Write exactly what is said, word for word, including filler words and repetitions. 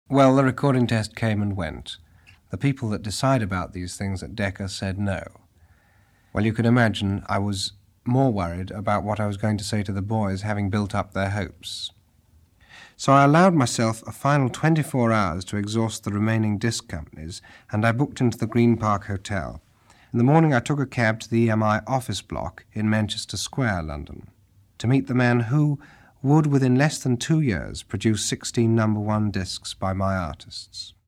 Well, the recording test came and went. The people that decide about these things at Decca said no. Well, you can imagine I was more worried about what I was going to say to the boys, having built up their hopes. So I allowed myself a final twenty-four hours to exhaust the remaining disc companies, and I booked into the Green Park Hotel. In the morning I took a cab to the E M I office block in Manchester Square, London, to meet the man who would, within less than two years, produce sixteen number one discs by my artists.